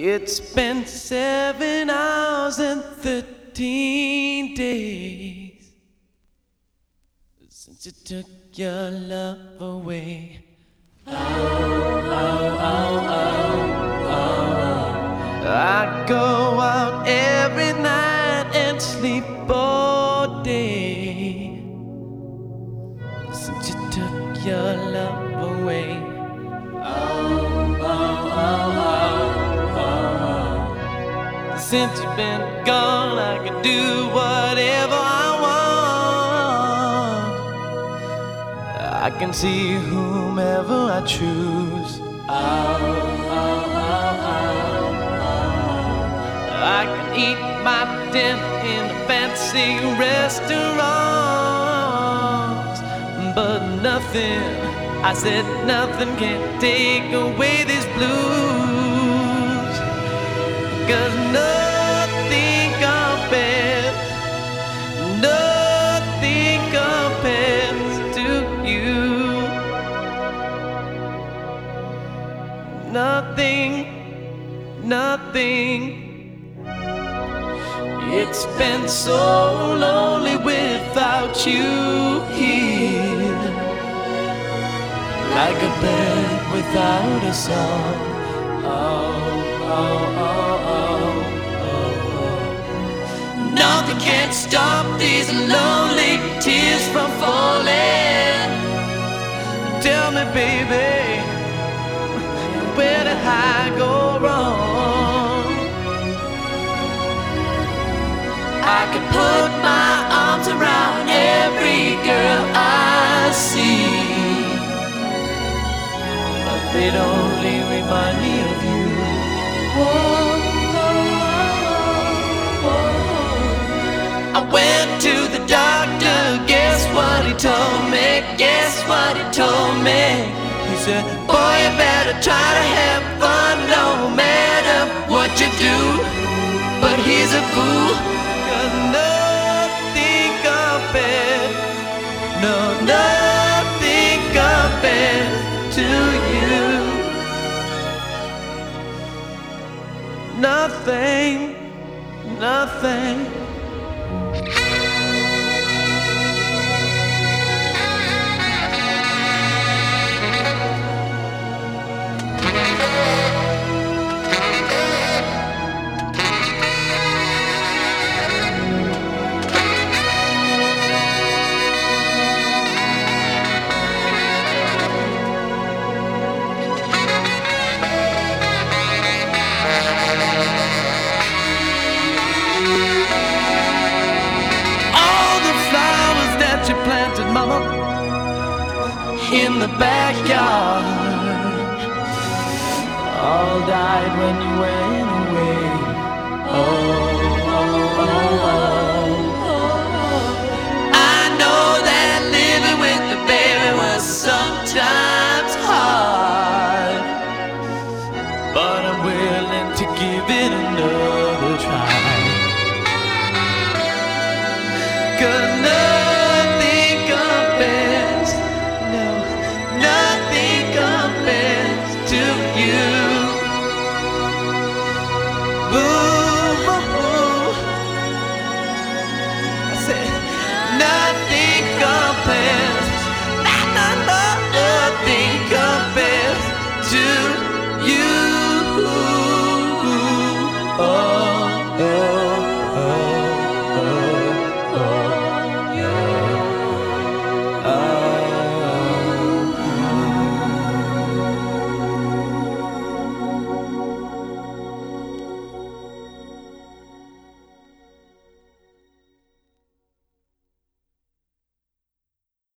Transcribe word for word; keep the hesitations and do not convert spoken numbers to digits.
It's been seven hours and thirteen days since you took your love away. Oh, oh, oh, oh, oh. I go out every night and sleep all day since you took your love away. Oh, oh, oh, oh, oh. Since you've been gone, I can do whatever I want. I can see whomever I choose. Oh, oh, oh, oh, oh. I can eat my dinner in a fancy restaurant, but nothing, I said nothing can take away these blues. 'Cause nothing compares, nothing compares to you. Nothing, nothing. It's been so lonely without you here, like a bird without a song. Oh, oh, oh, oh, oh, oh. Nothing can stop these lonely tears from falling. Tell me, baby, where did I go wrong? I could put my arms around every girl I see, but they'd only remind me of you. Whoa, whoa, whoa. I went to the doctor, guess what he told me? Guess what he told me? He said, boy, you better try to have fun no matter what you do. But he's a fool, 'cause nothing compares, no, nothing compares to you. Nothing, nothing. Planted, mama, in the backyard, all died when you went away. Oh, oh, oh, oh, oh. I know that living with the baby was sometimes hard, but I'm willing to give it another try. 'Cause